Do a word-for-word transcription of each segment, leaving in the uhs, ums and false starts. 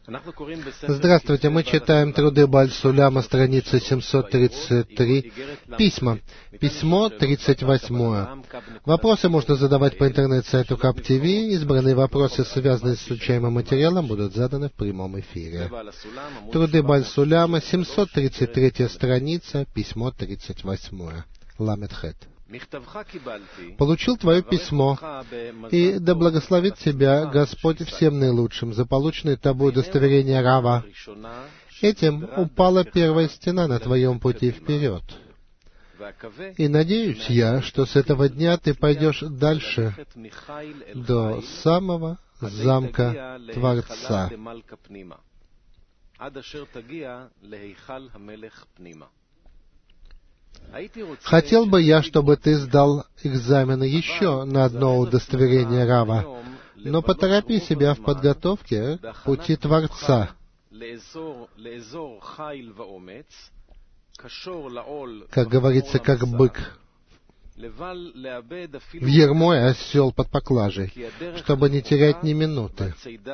Здравствуйте, мы читаем труды Баль-Суляма, страница семьсот тридцать три, письма, письмо тридцать восемь. Вопросы можно задавать по интернет-сайту Кап ти ви, избранные вопросы, связанные с изучаемым материалом, будут заданы в прямом эфире. Труды Баль-Суляма, семьсот тридцать третья страница, письмо тридцать восемь. Ламет-Хет. Получил твое письмо, и да благословит тебя Господь всем наилучшим за полученное тобой удостоверение Рава. Этим упала первая стена на твоем пути вперед. И надеюсь я, что с этого дня ты пойдешь дальше до самого замка Творца. Хотел бы я, чтобы ты сдал экзамены еще на одно удостоверение Рава, но поторопи себя в подготовке к пути Творца. Как говорится, как бык в ярмо и осел под поклажей, чтобы не терять ни минуты.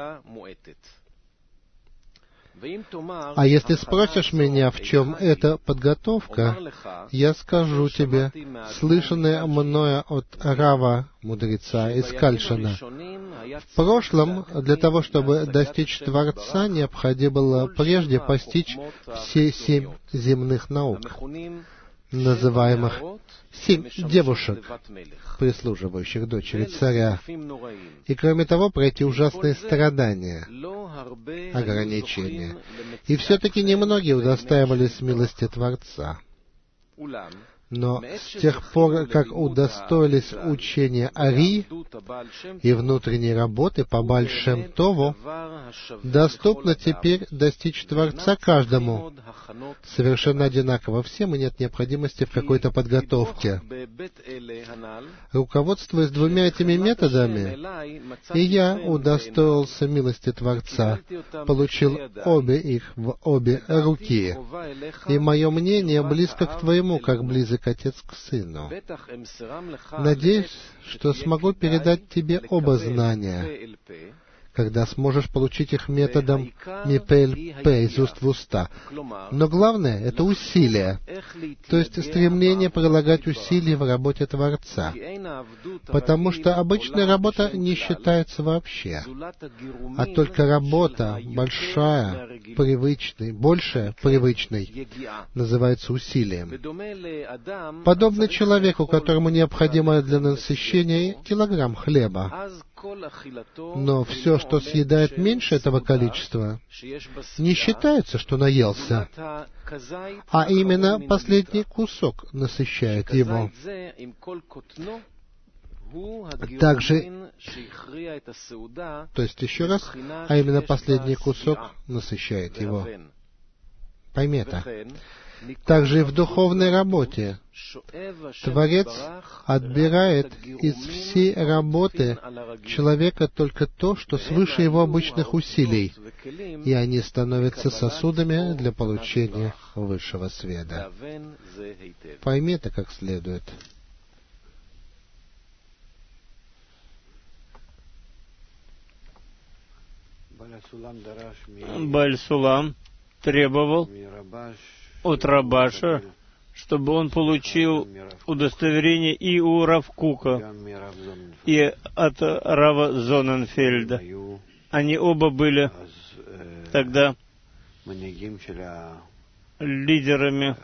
А если спросишь меня, в чем эта подготовка, я скажу тебе, слышанное мною от Рава, мудреца из Кальшана. В прошлом, для того, чтобы достичь Творца, необходимо было прежде постичь все семь земных наук, называемых семь девушек, прислуживающих дочери царя, и, кроме того, пройти ужасные страдания, ограничения. И все-таки немногие удостаивались милости Творца. Но с тех пор, как удостоились учения Ари и внутренней работы по Бааль Шем Тову, доступно теперь достичь Творца каждому совершенно одинаково всем, и нет необходимости в какой-то подготовке. Руководствуясь двумя этими методами, и я удостоился милости Творца, получил обе их в обе руки, и мое мнение близко к твоему, как близок отец к сыну. Надеюсь, что смогу передать тебе оба знания, когда сможешь получить их методом мипель-пе, из уст в уста. Но главное — это усилие, то есть стремление прилагать усилия в работе Творца, потому что обычная работа не считается вообще, а только работа большая, привычной, большая, привычной, называется усилием. Подобно человеку, которому необходимо для насыщения килограмм хлеба, но все, что съедает меньше этого количества, не считается, что наелся, а именно последний кусок насыщает его. Также, то есть еще раз, а именно последний кусок насыщает его. Пойми это. Также и в духовной работе Творец отбирает из всей работы человека только то, что свыше его обычных усилий, и они становятся сосудами для получения высшего света. Пойми это как следует. Баль-Сулам требовал от Рабаша, чтобы он получил удостоверение и у Рав Кука, и от Рава Зоненфельда. Они оба были тогда лидерами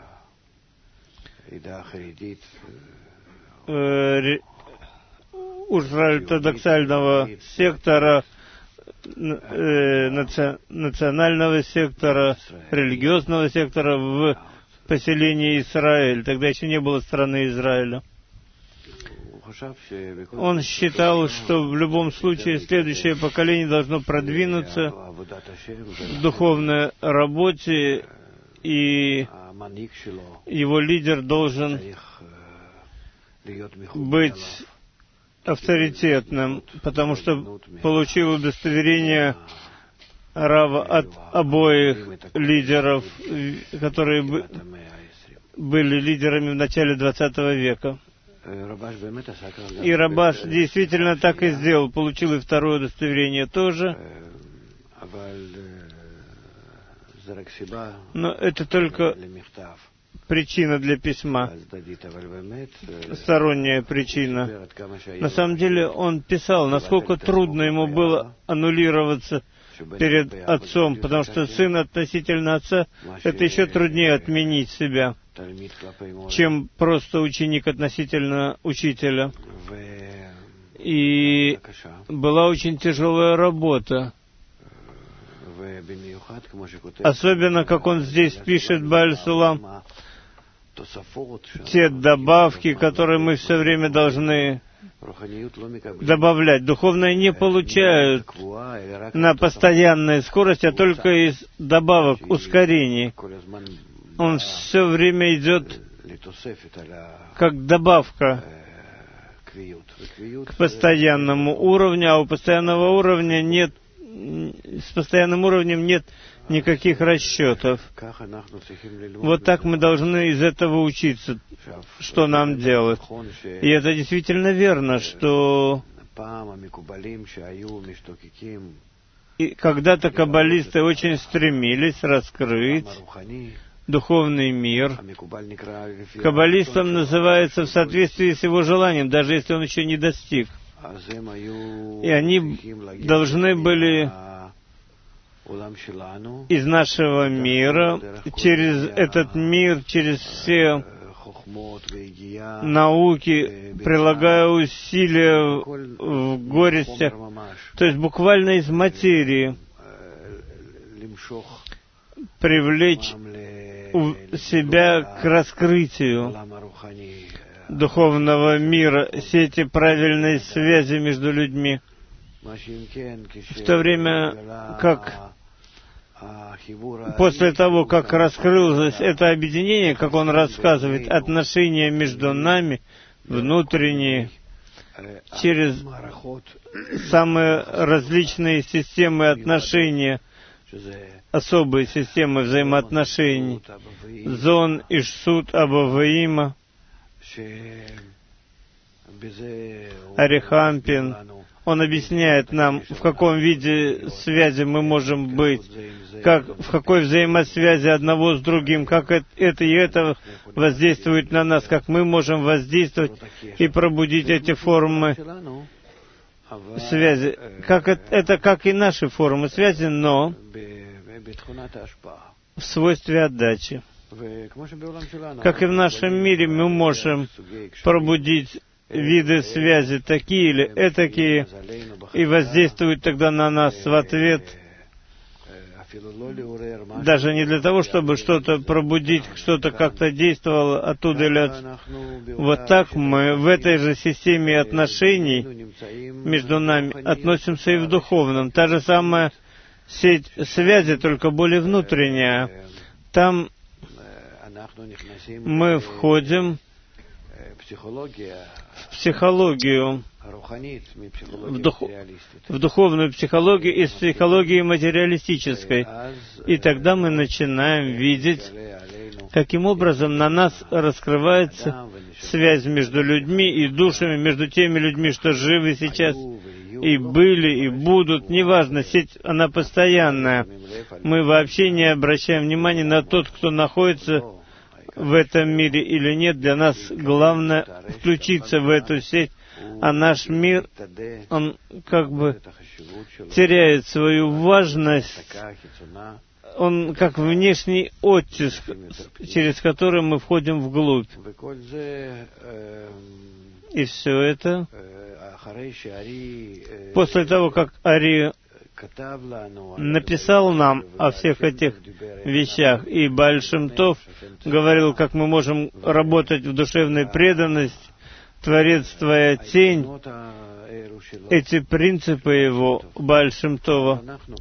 э, ультраортодоксального сектора, э, наци, национального сектора, религиозного сектора в поселении Израиль. Тогда еще не было страны Израиля. Он считал, что в любом случае следующее поколение должно продвинуться в духовной работе, и его лидер должен быть авторитетным, потому что получил удостоверение Рава от обоих лидеров, которые были лидерами в начале двадцатого века. И Рабаш действительно так и сделал, получил и второе удостоверение тоже. Но это только причина для письма, сторонняя причина. На самом деле он писал, насколько трудно ему было аннулироваться перед отцом, потому что сын относительно отца — это еще труднее отменить себя, чем просто ученик относительно учителя. И была очень тяжелая работа. Особенно, как он здесь пишет, Бааль Сулам, те добавки, которые мы все время должны добавлять. Духовное не получают на постоянной скорости, а только из добавок, ускорений. Он все время идет как добавка к постоянному уровню, а у постоянного уровня нет, с постоянным уровнем нет никаких расчетов. Вот так мы должны из этого учиться, что нам делать. И это действительно верно, что и когда-то каббалисты очень стремились раскрыть духовный мир. Каббалистом называется в соответствии с его желанием, даже если он еще не достиг. И они должны были из нашего мира, через этот мир, через все науки, прилагая усилия в горестях, то есть буквально из материи, привлечь себя к раскрытию духовного мира, сети правильной связи между людьми. В то время как после того, как раскрылось это объединение, как он рассказывает, отношения между нами, внутренние, через самые различные системы отношения, особые системы взаимоотношений, Зон, Ишсут, Абаваима, Арихампин. Он объясняет нам, в каком виде связи мы можем быть, как, в какой взаимосвязи одного с другим, как это и это воздействует на нас, как мы можем воздействовать и пробудить эти формы связи. Как это, это как и наши формы связи, но в свойстве отдачи. Как и в нашем мире мы можем пробудить виды связи такие или этакие, и воздействуют тогда на нас в ответ, даже не для того, чтобы что-то пробудить, что-то как-то действовало оттуда или от... Вот так мы в этой же системе отношений между нами относимся и в духовном. Та же самая сеть связи, только более внутренняя. Там мы входим в психологию, в, дух... в духовную психологию из психологии материалистической. И тогда мы начинаем видеть, каким образом на нас раскрывается связь между людьми и душами, между теми людьми, что живы сейчас, и были, и будут. Неважно, сеть, она постоянная. Мы вообще не обращаем внимания на тот, кто находится в этом мире или нет. Для нас главное включиться в эту сеть, а наш мир, он как бы теряет свою важность, он как внешний оттиск, через который мы входим вглубь. И все это после того, как Ари написал нам о всех этих вещах, и Бааль Шем Тов говорил, как мы можем работать в душевной преданности, Творец твоя тень, эти принципы его, Бааль Шем Това,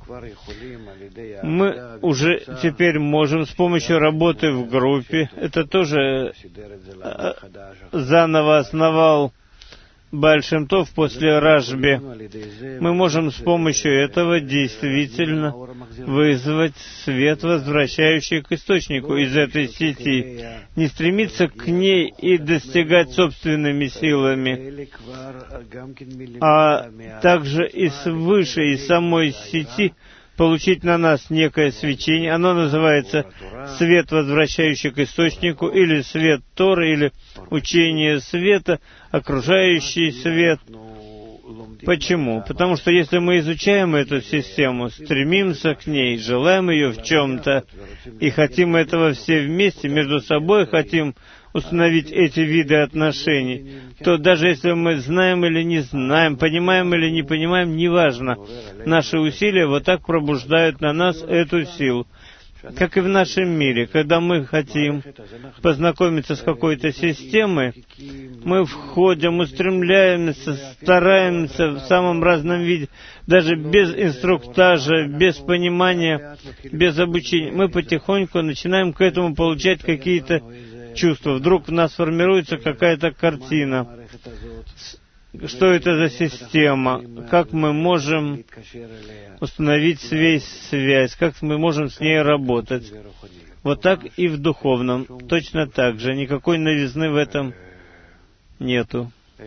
мы уже теперь можем с помощью работы в группе, это тоже заново основал Бааль Шем Тов после Ражби, мы можем с помощью этого действительно вызвать свет, возвращающий к источнику из этой сети, не стремиться к ней и достигать собственными силами, а также и свыше, из самой сети получить на нас некое свечение. Оно называется свет, возвращающий к источнику, или свет Торы, или учение света, окружающий свет. Почему? Потому что если мы изучаем эту систему, стремимся к ней, желаем ее в чем-то, и хотим этого все вместе, между собой хотим установить эти виды отношений, то даже если мы знаем или не знаем, понимаем или не понимаем, неважно, наши усилия вот так пробуждают на нас эту силу. Как и в нашем мире, когда мы хотим познакомиться с какой-то системой, мы входим, устремляемся, стараемся в самом разном виде, даже без инструктажа, без понимания, без обучения. Мы потихоньку начинаем к этому получать какие-то чувства. Вдруг в нас формируется какая-то картина. Что это за система? Как мы можем установить связь, связь? Как мы можем с ней работать? Вот так и в духовном. Точно так же. Никакой новизны в этом нету.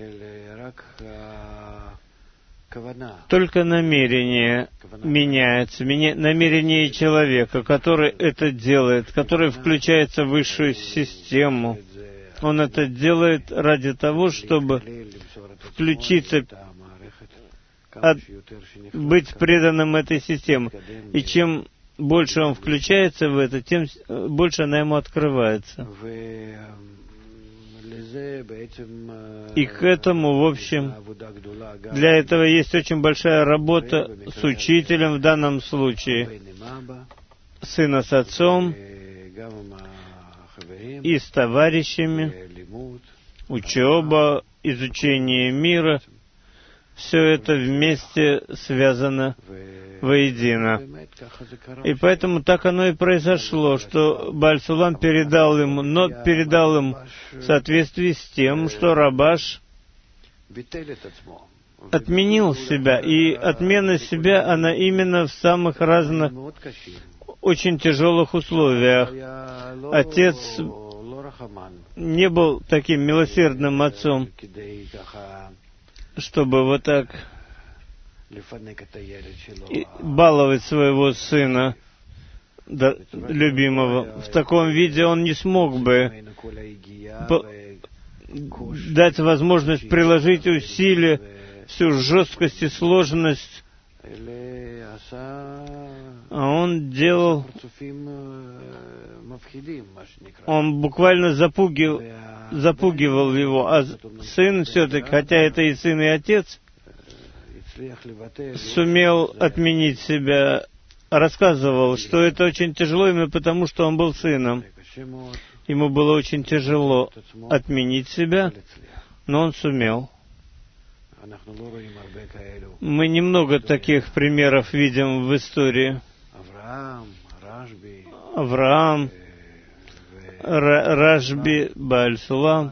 Только намерение меняется. Намерение человека, который это делает, который включается в высшую систему. Он это делает ради того, чтобы включиться, от, быть преданным этой системе. И чем больше он включается в это, тем больше она ему открывается. И к этому, в общем, для этого есть очень большая работа с учителем, в данном случае сына с отцом и с товарищами, учеба, изучение мира, все это вместе связано воедино. И поэтому так оно и произошло, что Бааль Сулам передал ему, но передал им в соответствии с тем, что Рабаш отменил себя. И отмена себя, она именно в самых разных, очень тяжелых условиях. Отец не был таким милосердным отцом, чтобы вот так баловать своего сына, да, любимого. В таком виде он не смог бы дать возможность приложить усилия, всю жесткость и сложность. А он делал... Он буквально запугивал, запугивал его. А сын все-таки, хотя это и сын, и отец, сумел отменить себя. Рассказывал, что это очень тяжело именно потому, что он был сыном. Ему было очень тяжело отменить себя, но он сумел. Мы немного таких примеров видим в истории. Авраам, Рашби, Бааль Сулам.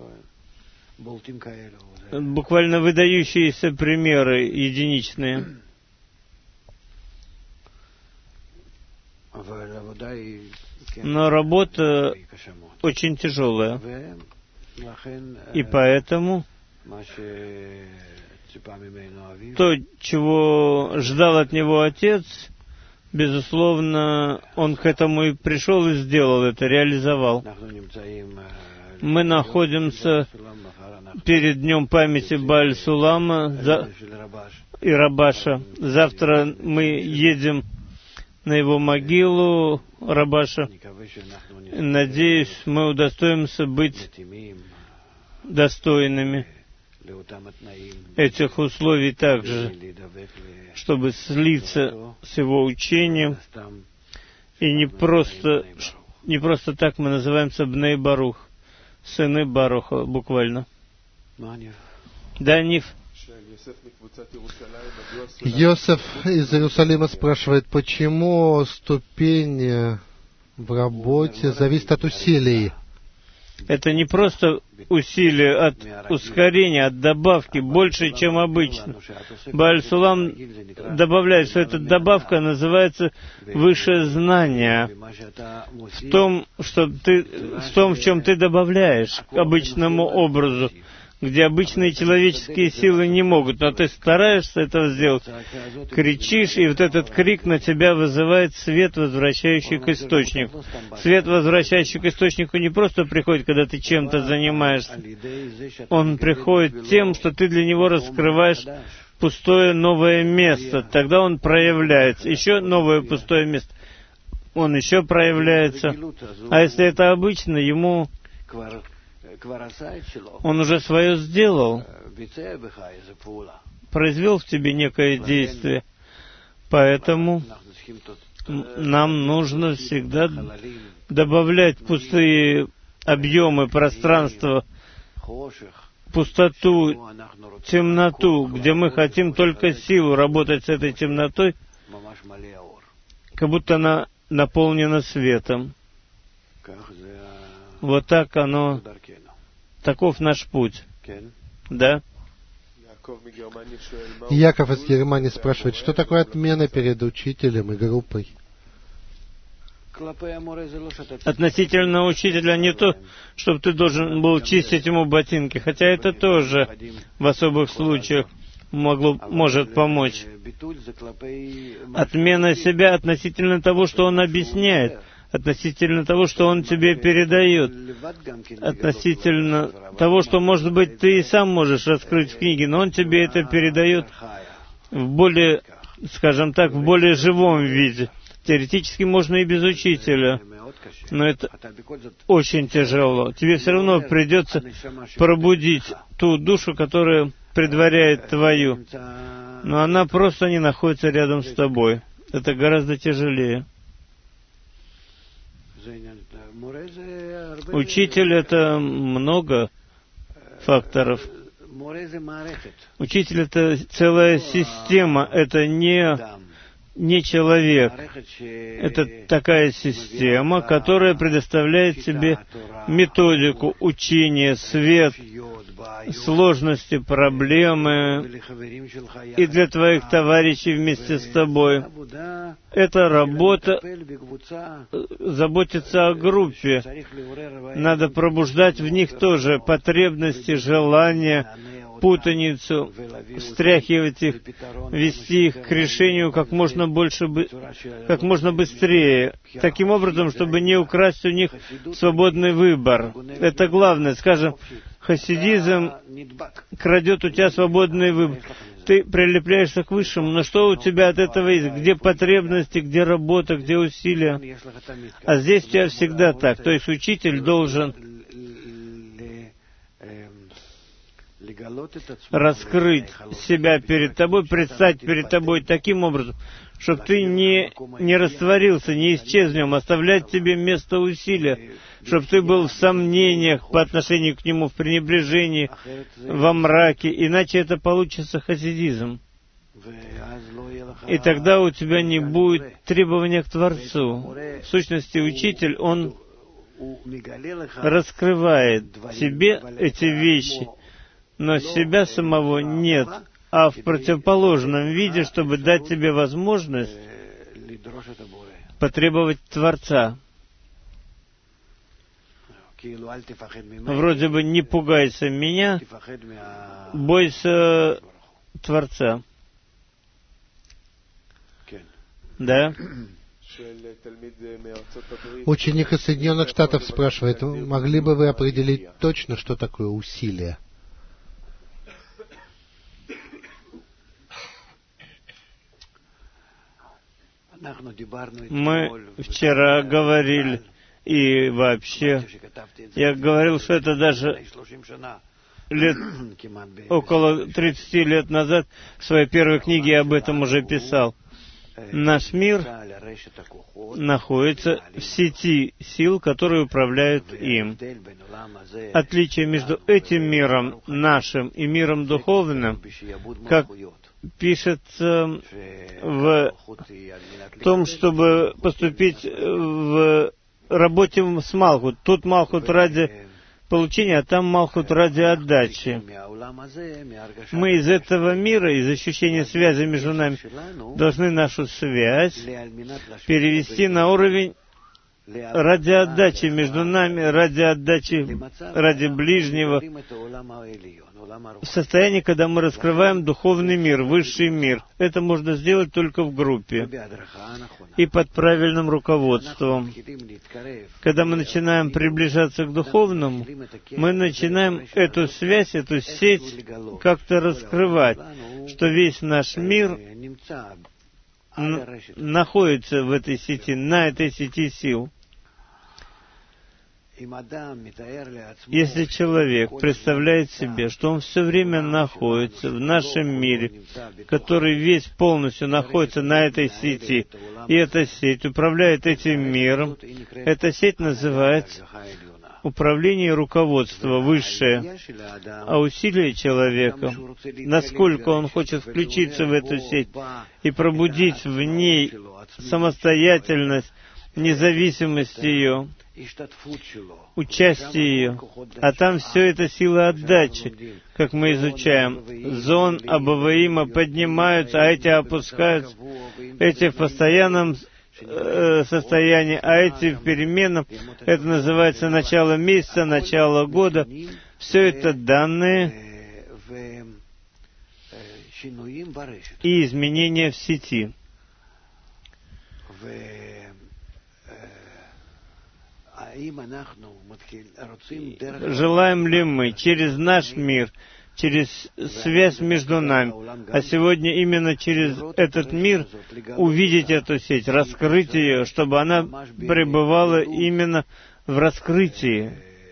Буквально выдающиеся примеры, единичные. Но работа очень тяжелая. И поэтому то, чего ждал от него отец, безусловно, он к этому и пришел и сделал это, реализовал. Мы находимся перед Днем памяти Бааль Сулама за... и Рабаша. Завтра мы едем на его могилу Рабаша. Надеюсь, мы удостоимся быть достойными этих условий также, чтобы слиться с его учением. И не просто, не просто так мы называемся Бней Барух, сыны Баруха, буквально. Да, Ниф? Йосеф из Иерусалима спрашивает, почему ступень в работе зависит от усилий? Это не просто усилие от ускорения, от добавки, больше, чем обычно. Бааль Сулам добавляет, что эта добавка называется высшее знание. В том, что ты, в том, в чем ты добавляешь к обычному образу, где обычные человеческие силы не могут, но ты стараешься этого сделать, кричишь, и вот этот крик на тебя вызывает свет, возвращающий к источнику. Свет, возвращающий к источнику, не просто приходит, когда ты чем-то занимаешься. Он приходит тем, что ты для него раскрываешь пустое новое место. Тогда он проявляется. Еще новое пустое место. Он еще проявляется. А если это обычно, ему... Он уже свое сделал, произвел в тебе некое действие. Поэтому нам нужно всегда добавлять пустые объемы пространства, пустоту, темноту, где мы хотим только силу работать с этой темнотой, как будто она наполнена светом. Вот так оно, таков наш путь. Да? Яков из Германии спрашивает, что такое отмена перед учителем и группой? Относительно учителя не то, чтобы ты должен был чистить ему ботинки, хотя это тоже в особых случаях могло, может помочь. Отмена себя относительно того, что он объясняет, относительно того, что он тебе передает, относительно того, что, может быть, ты и сам можешь раскрыть в книге, но он тебе это передает в более, скажем так, в более живом виде. Теоретически можно и без учителя, но это очень тяжело. Тебе все равно придется пробудить ту душу, которая предваряет твою, но она просто не находится рядом с тобой. Это гораздо тяжелее. Учитель — это много факторов. Учитель — это целая система, это не, не человек. Это такая система, которая предоставляет тебе методику, учение, свет, сложности, проблемы, и для твоих товарищей вместе с тобой. Это работа заботиться о группе. Надо пробуждать в них тоже потребности, желания, путаницу, встряхивать их, вести их к решению как можно больше, как можно быстрее, таким образом, чтобы не украсть у них свободный выбор. Это главное. Скажем, хасидизм крадет у тебя свободный выбор. Ты прилепляешься к высшему, но что у тебя от этого есть? Где потребности, где работа, где усилия? А здесь у тебя всегда так. То есть учитель должен раскрыть себя перед тобой, предстать перед тобой таким образом, чтобы ты не, не растворился, не исчез в нем, оставлять тебе место усилия, чтобы ты был в сомнениях по отношению к нему, в пренебрежении, во мраке, иначе это получится хасидизм. И тогда у тебя не будет требования к Творцу. В сущности, учитель, он раскрывает тебе эти вещи, но себя самого нет, а в противоположном виде, чтобы дать тебе возможность потребовать Творца. Вроде бы не пугайся меня, бойся Творца. Да? Ученик из Соединенных Штатов спрашивает, могли бы вы определить точно, что такое усилие? Мы вчера говорили, и вообще, я говорил, что это даже лет, около тридцати лет назад в своей первой книге я об этом уже писал. Наш мир находится в сети сил, которые управляют им. Отличие между этим миром нашим и миром духовным, как пишется в том, чтобы поступить в работе с Малхут. Тут Малхут ради получения, а там Малхут ради отдачи. Мы из этого мира, из ощущения связи между нами, должны нашу связь перевести на уровень ради отдачи между нами, ради отдачи, ради ближнего, в состоянии, когда мы раскрываем духовный мир, высший мир. Это можно сделать только в группе и под правильным руководством. Когда мы начинаем приближаться к духовному, мы начинаем эту связь, эту сеть как-то раскрывать, что весь наш мир находится в этой сети, на этой сети сил. Если человек представляет себе, что он все время находится в нашем мире, который весь полностью находится на этой сети, и эта сеть управляет этим миром, эта сеть называется управление и руководство высшее, а усилие человека, насколько он хочет включиться в эту сеть и пробудить в ней самостоятельность, независимость ее, участие ее, а там все это сила отдачи, как мы изучаем. Зон Абаваима поднимаются, а эти опускаются, эти в постоянном э, состоянии, а эти в переменном. Это называется начало месяца, начало года. Все это данные и изменения в сети. Желаем ли мы через наш мир, через связь между нами, а сегодня именно через этот мир увидеть эту сеть, раскрыть ее, чтобы она пребывала именно в раскрытии,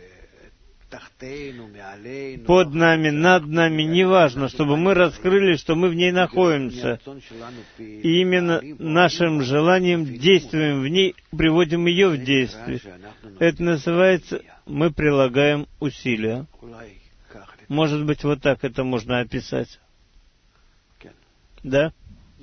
под нами, над нами, неважно, чтобы мы раскрыли, что мы в ней находимся. И именно нашим желанием действуем в ней, приводим ее в действие. Это называется, мы прилагаем усилия. Может быть, вот так это можно описать. Да?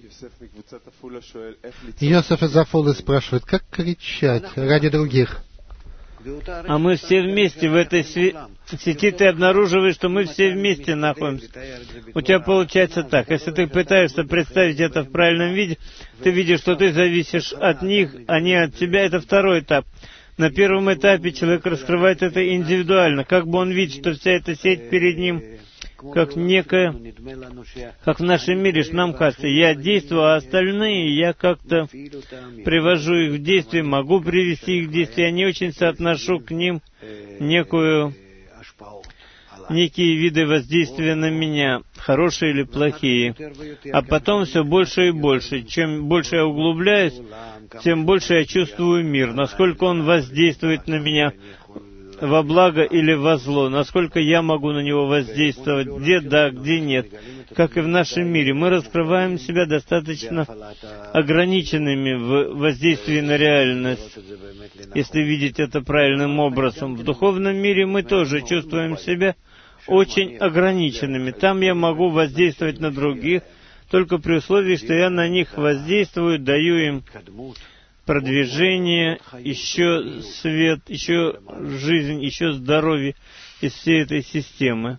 Йосеф из Афулы спрашивает, как кричать ради других? А мы все вместе в этой сети, ты обнаруживаешь, что мы все вместе находимся. У тебя получается так. Если ты пытаешься представить это в правильном виде, ты видишь, что ты зависишь от них, а не от тебя. Это второй этап. На первом этапе человек раскрывает это индивидуально. Как бы он видит, что вся эта сеть перед ним, как некая, как в нашем мире, что нам кажется, я действую, а остальные я как-то привожу их в действие, могу привести их в действие, я не очень соотношу к ним некую, некие виды воздействия на меня, хорошие или плохие. А потом все больше и больше. Чем больше я углубляюсь, тем больше я чувствую мир, насколько он воздействует на меня, во благо или во зло, насколько я могу на него воздействовать, где да, где нет. Как и в нашем мире, мы раскрываем себя достаточно ограниченными в воздействии на реальность, если видеть это правильным образом. В духовном мире мы тоже чувствуем себя очень ограниченными. Там я могу воздействовать на других, только при условии, что я на них воздействую, даю им продвижение, еще свет, еще жизнь, еще здоровье из всей этой системы.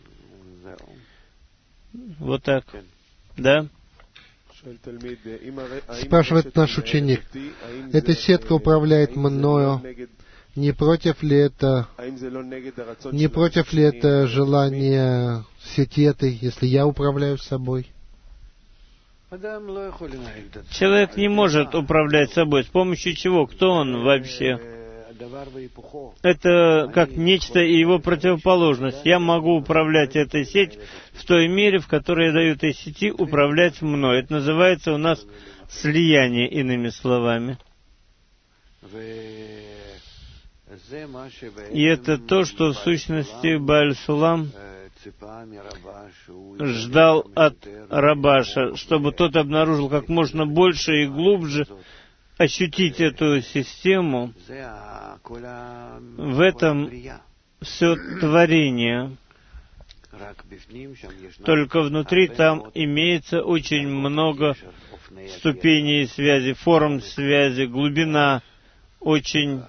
Вот так. Да? Спрашивает наш ученик, эта сетка управляет мною, не против ли это, не против ли это желание сети этой, если я управляю собой? Человек не может управлять собой. С помощью чего? Кто он вообще? Это как нечто и его противоположность. Я могу управлять этой сетью в той мере, в которой я даю этой сети управлять мной. Это называется у нас слияние, иными словами. И это то, что в сущности Бааль Сулам ждал от Рабаша, чтобы тот обнаружил как можно больше и глубже, ощутить эту систему. В этом все творение. Только внутри там имеется очень много ступеней связи, форм связи, глубина очень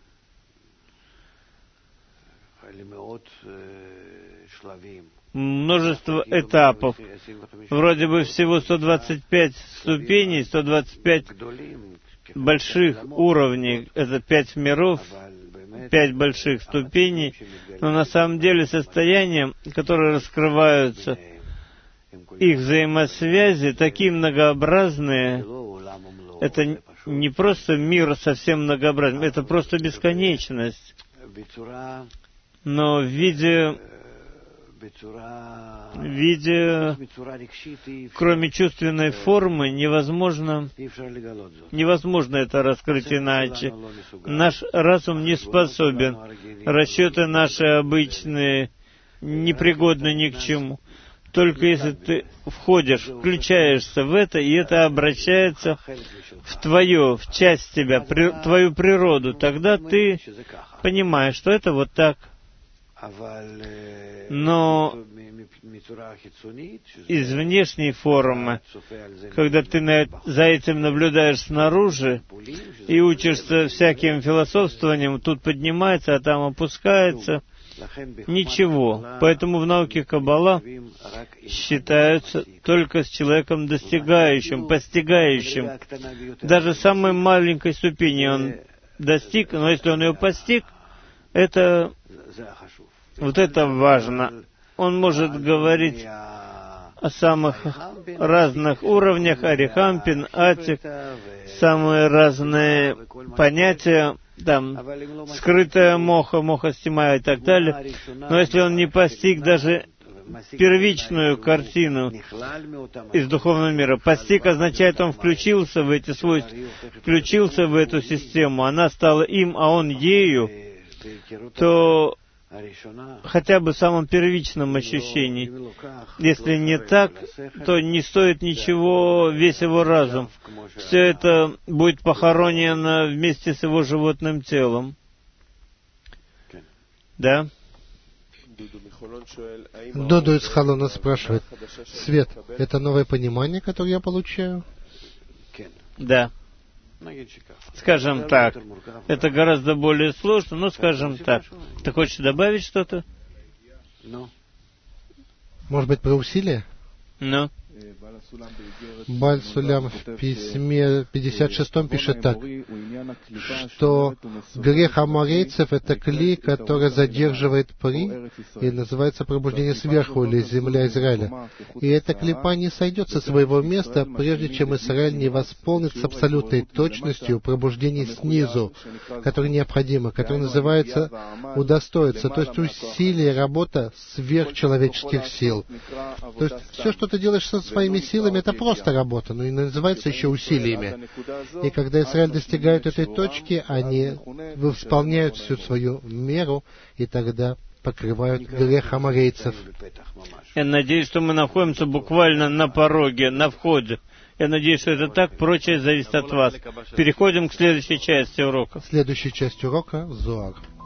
множество этапов. Вроде бы всего сто двадцать пять ступеней, сто двадцать пять больших уровней, это пять миров, пять больших ступеней, но на самом деле состояния, которые раскрываются, их взаимосвязи такие многообразные, это не просто мир совсем многообразный, это просто бесконечность. Но в виде, в виде, кроме чувственной формы, невозможно, невозможно это раскрыть иначе. Наш разум не способен. Расчеты наши обычные непригодны ни к чему. Только если ты входишь, включаешься в это, и это обращается в твое, в часть тебя, при, твою природу, тогда ты понимаешь, что это вот так. Но из внешней формы, когда ты на, за этим наблюдаешь снаружи и учишься всяким философствованием, тут поднимается, а там опускается, ничего. Поэтому в науке Каббала считаются только с человеком достигающим, постигающим. Даже самой маленькой ступени он достиг, но если он ее постиг, это, вот это важно. Он может говорить о самых разных уровнях, Арихампин, Атик, самые разные понятия, там, скрытая моха, моха стима и так далее. Но если он не постиг даже первичную картину из духовного мира, постиг означает, он включился в эти свойства, включился в эту систему, она стала им, а он ею, то хотя бы в самом первичном ощущении. Если не так, то не стоит ничего весь его разум. Все это будет похоронено вместе с его животным телом. Да? Доду из Халона спрашивает: Свет, это новое понимание, которое я получаю? Да. Скажем так, это гораздо более сложно, но скажем так. Ты хочешь добавить что-то? Может быть, про усилия? Ну? Баль Сулям в письме пятьдесят шестом пишет так, что грех аморейцев — это клей, который задерживает при, и называется пробуждение сверху, или земля Израиля. И эта клепа не сойдет со своего места, прежде чем Израиль не восполнит с абсолютной точностью пробуждение снизу, которое необходимо, которое называется удостоиться, то есть усилие, работа сверхчеловеческих сил. То есть все, что ты делаешь со своими силами, это просто работа, но и называется еще усилиями. И когда Израиль достигает этой точки, они восполняют всю свою меру, и тогда покрывают грех аморейцев. Я надеюсь, что мы находимся буквально на пороге, на входе. Я надеюсь, что это так, прочее зависит от вас. Переходим к следующей части урока. Следующая часть урока — Зоар.